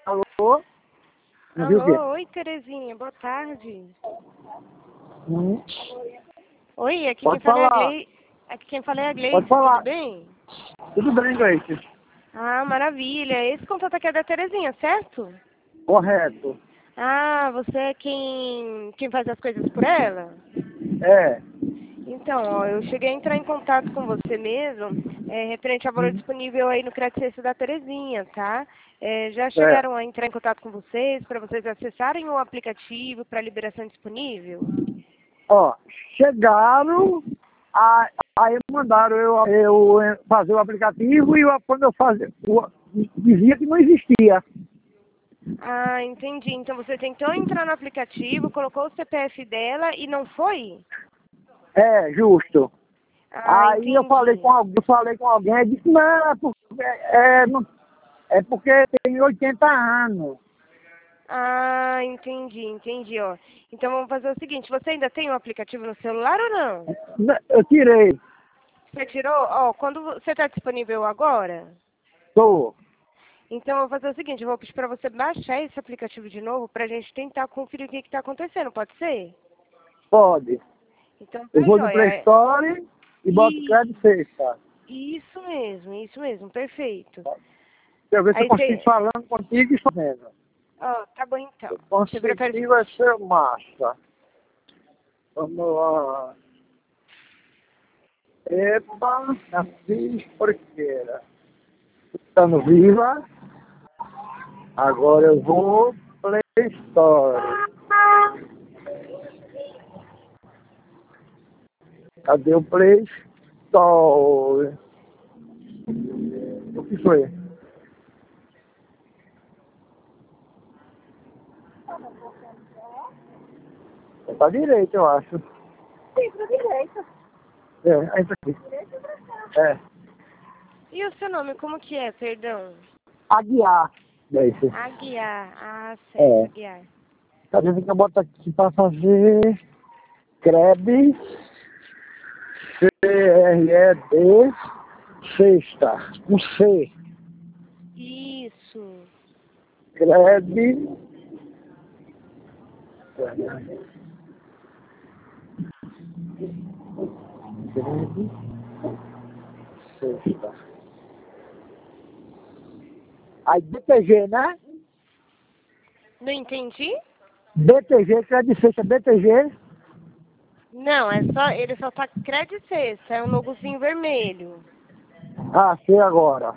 Alô? Não viu o quê? Alô, oi Terezinha, boa tarde. Hum. Oi, aqui Pode quem fala é a falar. Gleice. Aqui quem fala é a Pode Gleice, falar. tudo bem? Tudo bem, Gleice? Ah, maravilha. Esse contato aqui é da Terezinha, certo? Correto. Ah, você é quem faz as coisas por ela? É. Então, ó, eu cheguei a entrar em contato com você mesmo, referente ao valor disponível aí no Credicência da Terezinha, tá? Já É. chegaram a entrar em contato com vocês para vocês acessarem o aplicativo para liberação disponível? Ó, chegaram, aí mandaram eu fazer o aplicativo e quando eu fazia, dizia que não existia. Ah, entendi. Então você tentou entrar no aplicativo, colocou o CPF dela e não foi? É, justo. Ah, Aí eu entendi. falei com alguém e disse, não, é porque tem 80 anos. Ah, entendi, ó. Então vamos fazer o seguinte, você ainda tem o aplicativo no celular ou não? Eu tirei. Você tirou? Ó, quando você está disponível agora? Tô. Então eu vou fazer o seguinte, eu vou pedir para você baixar esse aplicativo de novo para a gente tentar conferir o que está acontecendo, pode ser? Pode. Então Eu tá vou no Play joia. Store e boto E crédito sexta. isso mesmo, perfeito. Deixa eu ver se eu Aí consigo você, falando contigo e fazendo. ó, tá bom então. Eu Você prefere. consegui, vai ser massa. Vamos lá. Epa, Assis Porqueira. Estando viva. Agora eu vou Play Store. Cadê o Play Store? O que foi? É pra direita, eu acho. Sim, pra direita. É isso aqui. Direita pra cá. É. E o seu nome, como que é, perdão? Aguiar. É isso. Aguiar. Ah, certo, É. Aguiar. Cadê que eu boto aqui pra fazer? CREB, CRED, sexta, com C. Isso. CREB, CREB, sexta. Aí BTG, né? Não entendi? BTG, CRED, sexta, BTG. Não, ele só tá Credicência, é um logozinho vermelho. Ah, sei agora.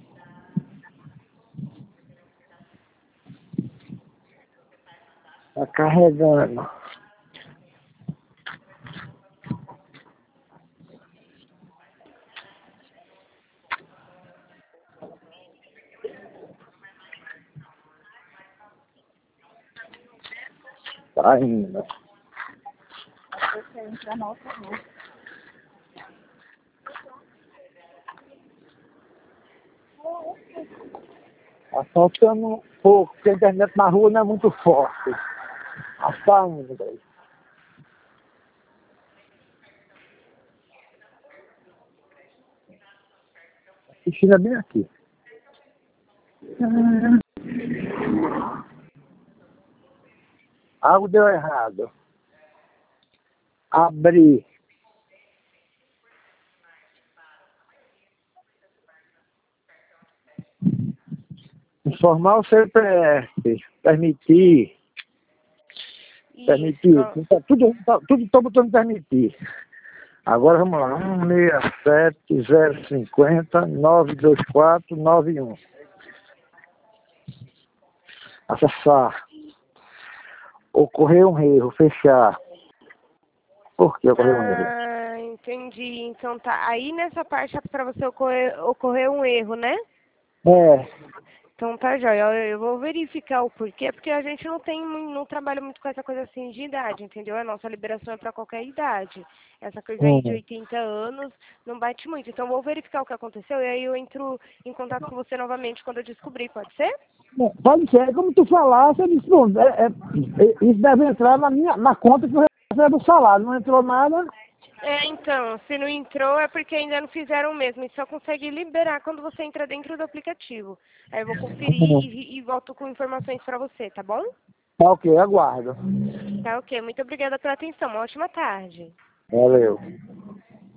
Tá carregando. Tá indo. Você entra na outra rua. Tá faltando um pouco, porque a internet na rua não é muito forte. Tá saindo, velho. A piscina é bem aqui. Algo deu errado. Abri. Informar o CPF. Permitir. Isso. Permitir. Tudo tô botando permitir. Agora vamos lá. 167-050-924-91. Acessar. Ocorreu um erro. Fechar. Por que ocorreu um erro? Ah, entendi. Então tá. Aí nessa parte é pra você ocorrer um erro, né? É. Então tá, joia. Eu vou verificar o porquê, porque a gente não trabalha muito com essa coisa assim de idade, entendeu? A nossa liberação é para qualquer idade. Essa coisa aí de 80 anos não bate muito. Então eu vou verificar o que aconteceu e aí eu entro em contato com você novamente quando eu descobrir, pode ser? Pode ser, como tu falasse, eu disse, bom, isso deve entrar na conta que eu recebo o salário. Não entrou nada. Então, se não entrou é porque ainda não fizeram o mesmo. E só consegue liberar quando você entra dentro do aplicativo. Aí eu vou conferir e volto com informações para você, tá bom? Tá ok, aguardo. Tá ok. Muito obrigada pela atenção. Uma ótima tarde. Valeu.